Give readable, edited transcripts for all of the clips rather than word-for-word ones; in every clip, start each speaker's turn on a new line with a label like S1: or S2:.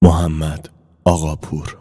S1: محمد آقاپور.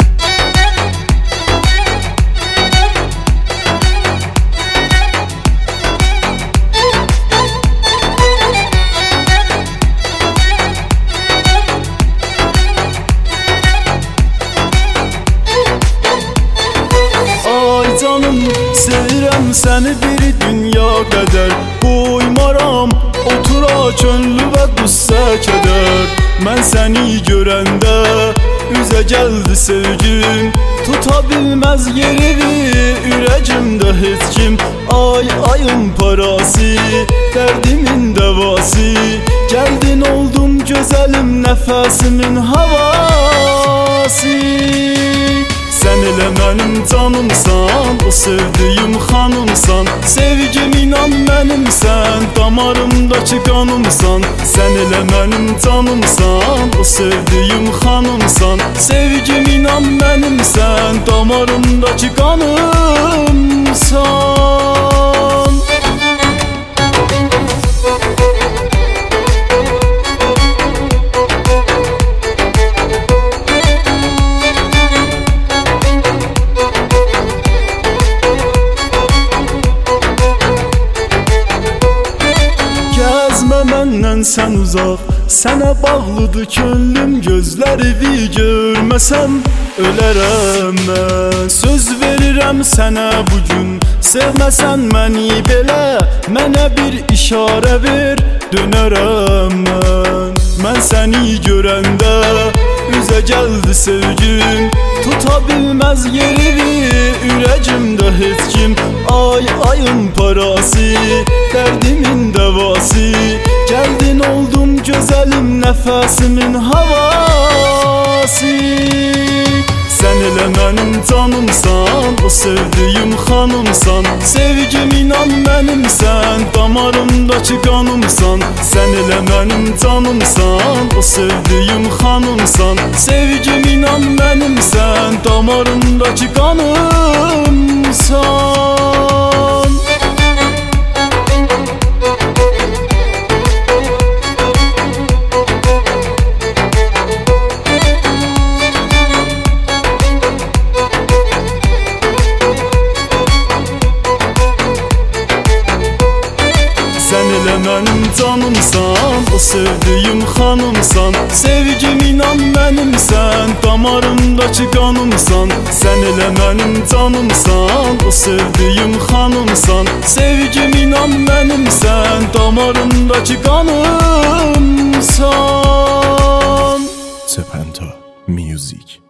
S2: Ay canım, sevirəm səni bir dünya qədər. Qoymaram otura könlü və qüssə kədər. Mən səni görəndə üzə gəldi sevgim, tuta bilməz yerini ürəcimdə heç kim. Ay ayın parası, dərdimin dəvası, gəldin oldun gözəlim, nəfəsimin havası. Sen elə mənim canımsan, o sevdiyim xanımsan. Sevgim inan mənimsən, damarımdakı qanımsan. Sen elə mənim canımsan, o sevdiyim xanımsan. Sevgim inan mənimsən, damarımdakı qanımsan. Məndən sən uzaq, sənə bağlıdır könlüm. Gözlərini görməsəm ölərəm mən. Söz verirəm sənə bugün, sevməsən məni belə, mənə bir işarə ver, dönərəm mən. Mən səni görəndə üzə gəldi sevgim, tuta bilməz yerini ürəcimdə heç kim. Ay ayın parası, dərdimin dəvası, gəldin oldun gözəlim, nəfəsimin havası. Sen elə mənim canımsan, o sevdiyim xanımsan. Sevgim inan mənimsən, damarımdakı qanımsan. Sen elə mənim canımsan, o sevdiyim xanımsan. Sevgim inan mənimsən, damarımdakı qanımsan. Sen elə mənim canımsan, o sevdiyim xanımsan. Sevgim inan mənimsən, damarımdakı qanımsan. Sen elə mənim canımsan, o sevdiyim xanımsan. Sevgim inan mənimsən, damarımdakı qanımsan.
S1: Sepenta Music.